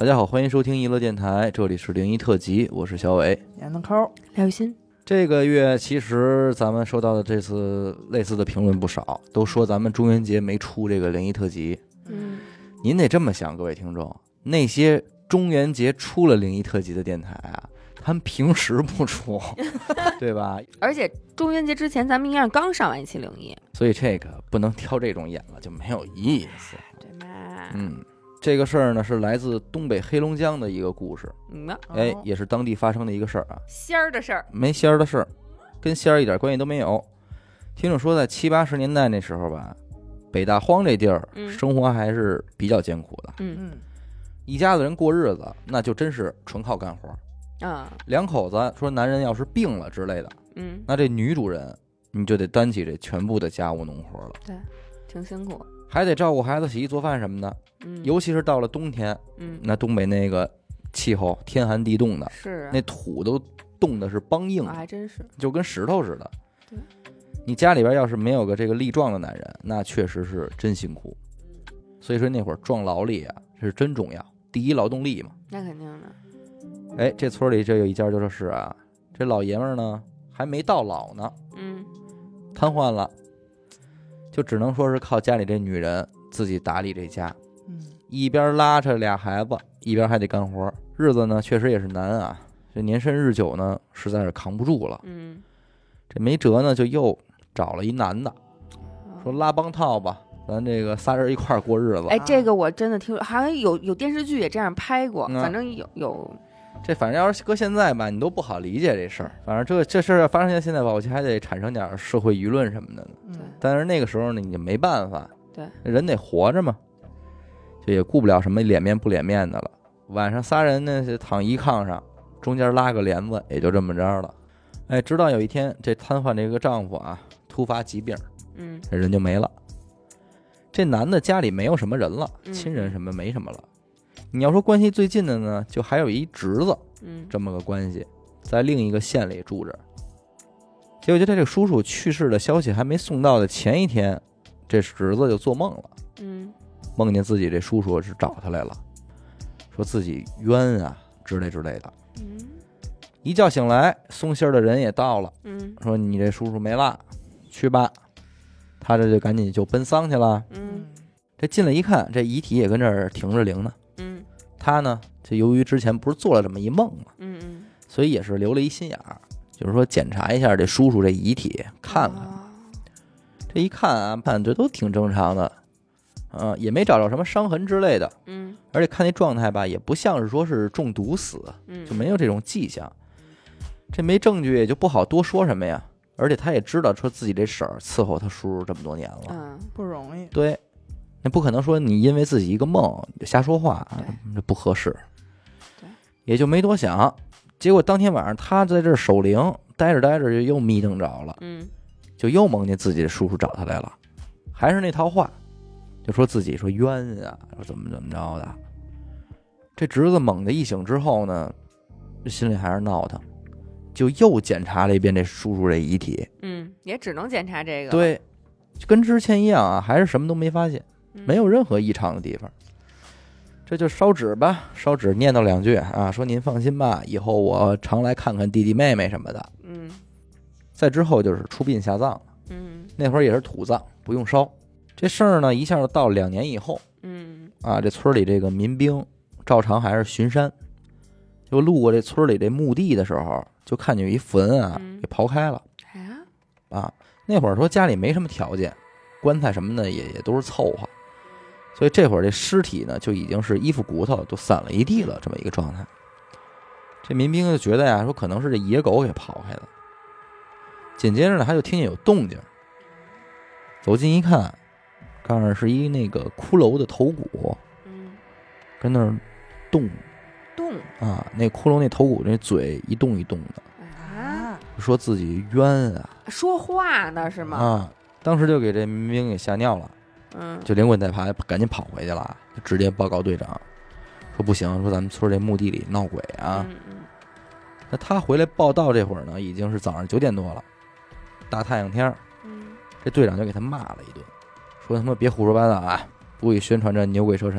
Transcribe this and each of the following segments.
大家好，欢迎收听娱乐电台，这里是灵异特辑，我是小伟。 闫德抠， 廖雨欣。 这个月其实咱们收到的这次类似的评论不少，都说咱们中元节没出这个灵异特辑。您得这么想，各位听众，那些中元节出了灵异特辑的电台啊，他们平时不出，对吧？ 而且中元节之前，咱们应该是刚上完一期灵异， 所以这个不能挑这种演了，就没有意思。 对吗？ 这个事儿呢是来自东北黑龙江的一个故事，也是当地发生的一个事儿啊。 仙儿的事儿， 没仙儿的事儿，跟仙儿一点关系都没有。听众说，在70、80年代那时候吧，北大荒这地儿生活还是比较艰苦的。一家子人过日子，那就真是纯靠干活。两口子说，男人要是病了之类的，那这女主人你就得担起这全部的家务农活了。 对，挺辛苦， 还得照顾孩子、洗衣做饭什么的。尤其是到了冬天，那东北那个气候天寒地冻的， 是那土都冻的是梆硬， 还真是就跟石头似的。 对， 你家里边要是没有个这个力壮的男人，那确实是真辛苦。所以说那会儿壮劳力啊，这是真重要，第一劳动力嘛。 那肯定的。 这村里这有一家就说是啊，这老爷们儿呢还没到老呢，瘫痪了，就只能说是靠家里这女人自己打理这家。一边拉着俩孩子，一边还得干活，日子呢确实也是难啊。这年深日久呢，实在是扛不住了。这没辙呢，就又找了一男的，说拉帮套吧，咱这个仨人一块儿过日子。 这个我真的听说，好像有电视剧也这样拍过，反正有。 这反正要是搁现在吧，你都不好理解这事儿。反正这事儿发生在现在吧，我觉得还得产生点社会舆论什么的呢。但是那个时候呢，你就没办法， 对， 人得活着嘛。就也顾不了什么脸面不脸面的了。晚上仨人呢就躺一炕上，中间拉个帘子，也就这么着了。直到有一天，这瘫痪这个丈夫啊突发疾病，这人就没了。这男的家里没有什么人了，亲人什么没什么了。你要说关系最近的呢，就还有一侄子，这么个关系，在另一个县里住着。结果就在这个叔叔去世的消息还没送到的前一天，这侄子就做梦了。梦见自己这叔叔是找他来了，说自己冤啊之类的。一觉醒来，送信儿的人也到了，说你这叔叔没了，去吧。他这就赶紧就奔丧去了。这进来一看，这遗体也跟这儿停着灵呢。他呢，就由于之前不是做了这么一梦嘛，所以也是留了一心眼儿，就是说检查一下这叔叔这遗体，看看。这一看啊，判这都挺正常的。也没找着什么伤痕之类的，而且看那状态吧，也不像是说是中毒死，就没有这种迹象。这没证据也就不好多说什么呀。而且他也知道说自己这婶儿伺候他叔叔这么多年了， 不容易。 对，那不可能说你因为自己一个梦就瞎说话，这不合适。 对， 也就没多想。结果当天晚上他在这守灵，待着就又迷瞪着了，就又梦见自己的叔叔找他来了，还是那套话。就说自己说冤啊，说怎么着的。这侄子猛地一醒之后呢，心里还是闹腾，就又检查了一遍这叔叔这遗体。 也只能检查这个。 对，就跟之前一样啊，还是什么都没发现，没有任何异常的地方。这就烧纸吧，烧纸念叨两句啊，说您放心吧，以后我常来看看弟弟妹妹什么的。再之后就是出殡下葬了。那会儿也是土葬，不用烧。这事儿呢，一下就到2年以后。这村里这个民兵照常还是巡山，就路过这村里这墓地的时候，就看见有一坟啊，给刨开了。那会儿说家里没什么条件，棺材什么的也都是凑合，所以这会儿这尸体呢，就已经是衣服骨头都散了一地了，这么一个状态。这民兵就觉得呀，说可能是这野狗给刨开的。紧接着呢，他就听见有动静，走近一看，告诉是一那个骷髅的头骨，跟那儿动啊，那骷髅那头骨那嘴一动一动的说自己冤啊， 说话呢是吗？ 当时就给这民兵给吓尿了，就连滚带爬赶紧跑回去了，就直接报告队长，说不行，说咱们村这墓地里闹鬼啊。那他回来报道这会儿呢，已经是早上9点多了，大太阳天。这队长就给他骂了一顿，说他妈别胡说八道啊，不许宣传这牛鬼蛇神的。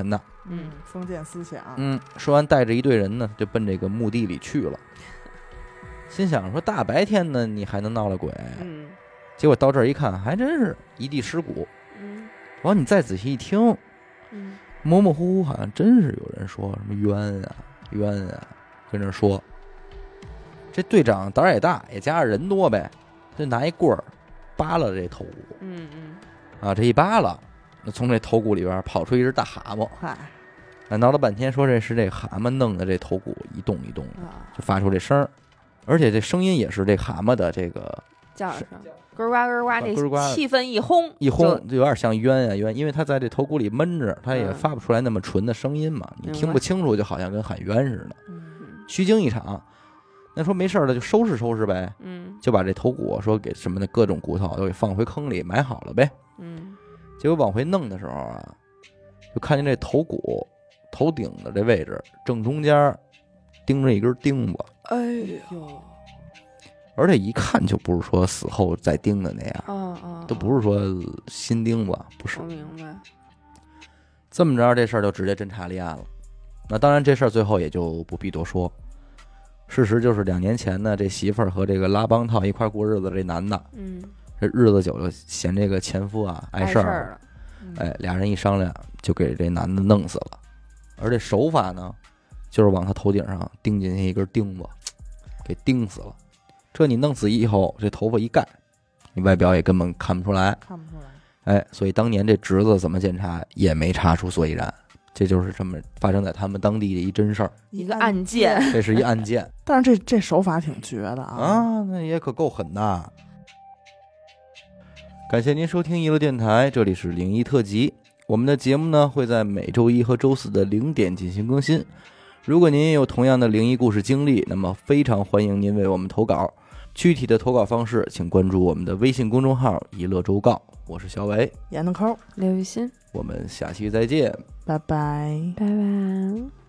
封建思想。 说完带着一队人呢，就奔这个墓地里去了。心想说大白天的你还能闹了鬼？结果到这儿一看，还真是一地尸骨。然后你再仔细一听，模模糊糊好像真是有人说什么冤啊冤啊，跟这说。这队长胆儿也大，也加上人多呗，他就拿一棍儿扒拉这头骨。这一扒拉，那从这头骨里边跑出一只大蛤蟆。闹了半天，说这是这蛤蟆弄的，这头骨一动一动的，就发出这声儿，而且这声音也是这蛤蟆的这个叫声，咯呱咯呱，这咯呱气氛一轰就有点像冤啊冤，因为他在这头骨里闷着，他也发不出来那么纯的声音嘛，你听不清楚，就好像跟喊冤似的，虚惊一场。那说没事了，就收拾收拾呗，就把这头骨说给什么的各种骨头都给放回坑里埋好了呗，结果往回弄的时候啊，就看见这头骨头顶的这位置正中间钉着一根钉子， 哎呦， 而且一看就不是说死后再钉的那样，都不是说新钉子，不是。 我明白。 这么着，这事儿就直接侦查立案了。那当然，这事儿最后也就不必多说。事实就是2年前呢，这媳妇儿和这个拉帮套一块过日子，这男的，这日子久了嫌这个前夫啊碍事儿了，俩人一商量，就给这男的弄死了。而这手法呢，就是往他头顶上钉进去一根钉子，给钉死了。这你弄死以后，这头发一盖，你外表也根本看不出来。所以当年这侄子怎么检查也没查出所以然。这就是这么发生在他们当地的一真事儿， 一个案件。 这是一案件， 但是这手法挺绝的那也可够狠的。感谢您收听娱乐电台，这里是灵异特辑。我们的节目呢会在每周一和周四的0点进行更新。如果您也有同样的灵异故事经历，那么非常欢迎您为我们投稿。具体的投稿方式，请关注我们的微信公众号“一乐周告”。我是小伟， 闫德抠， 刘雨欣， 我们下期再见， 拜拜， 拜拜。